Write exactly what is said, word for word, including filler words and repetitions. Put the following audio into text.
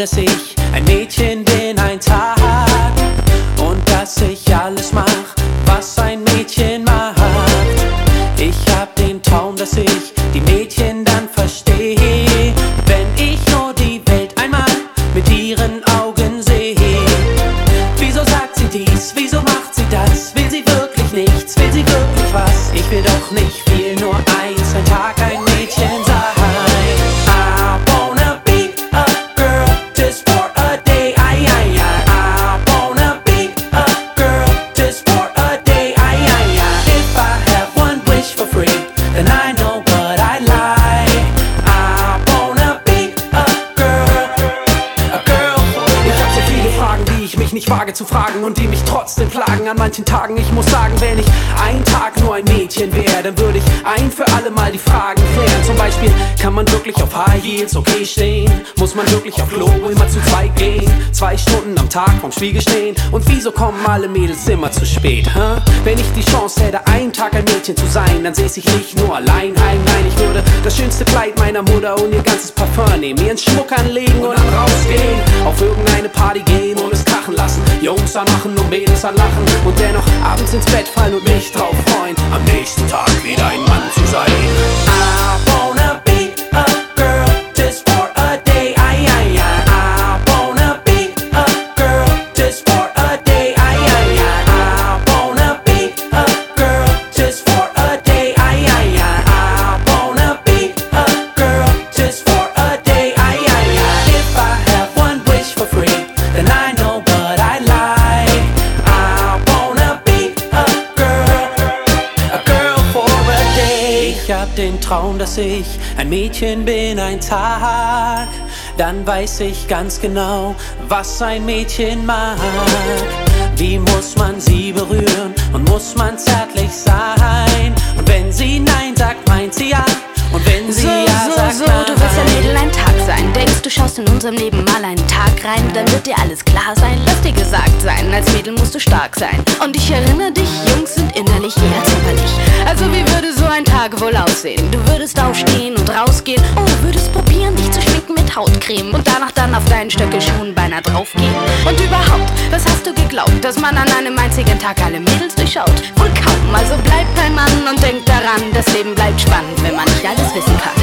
dass ich ein Mädchen bin, ein Tag. Und dass ich alles mach, was ein Mädchen macht. Ich hab den Traum, dass ich die Mädchen dann verstehe, wenn ich nur die Welt einmal mit ihren Augen sehe. Wieso sagt sie dies, wieso macht sie das? Will sie wirklich nichts, will sie wirklich was? Ich will doch nicht viel, nur eins, ein Tag ein Mädchen sein. Nicht wage zu fragen und die mich trotzdem plagen an manchen Tagen. Ich muss sagen, wenn ich einen Tag nur ein Mädchen wäre, dann würde ich ein für alle Mal die Fragen klären. Zum Beispiel, kann man wirklich auf High Heels okay stehen? Muss man wirklich auf Klo immer zu zweit gehen? Zwei Stunden am Tag vorm Spiegel stehen? Und wieso kommen alle Mädels immer zu spät? Huh? Wenn ich die Chance hätte, einen Tag ein Mädchen zu sein, dann säße ich nicht nur allein heim. Nein, ich würde das schönste Kleid meiner Mutter und ihr ganzes Parfum nehmen, mir einen Schmuck anlegen und dann rausgehen, auf irgendeine Party gehen und es krachen lassen. Jungs anmachen und Mädels anlachen und dennoch abends ins Bett fallen und mich drauf freuen, am nächsten Tag wieder ein Mann zu sein. I wanna be a girl just for a day. I, I, I, I wanna be a girl just for a day. I, I, I, I wanna be a girl just for a day. I, I, I, I wanna be a girl just for a day. I, I, I, if I have one wish for free, then I know what I like. Ich hab den Traum, dass ich ein Mädchen bin, ein Tag. Dann weiß ich ganz genau, was ein Mädchen mag. Wie muss man sie berühren und muss man zärtlich sein? Und wenn sie Nein sagt, meint sie ja. Und wenn sie so, ja so, sagt, so, nein. du willst ein Mädel ein Tag sein. Denkst, du schaust in unserem Leben mal einen Tag rein, dann wird dir alles klar sein. Lass dir gesagt sein, als Mädel musst du stark sein. Und ich erinnere dich, Jungs sind innerlich eher zimperlich. Also wie würde so ein Tag wohl aussehen? Du würdest aufstehen und rausgehen. Oh, würdest probieren, dich zu schminken mit Hautcreme und danach dann auf deinen Stöckelschuhen beinahe draufgehen. Und überhaupt, was hast du geglaubt, dass man an einem einzigen Tag alle Mädels durchschaut? Wohl kaum, also bleib kein Mann und denk daran, das Leben bleibt spannend, wenn man nicht alles wissen kann.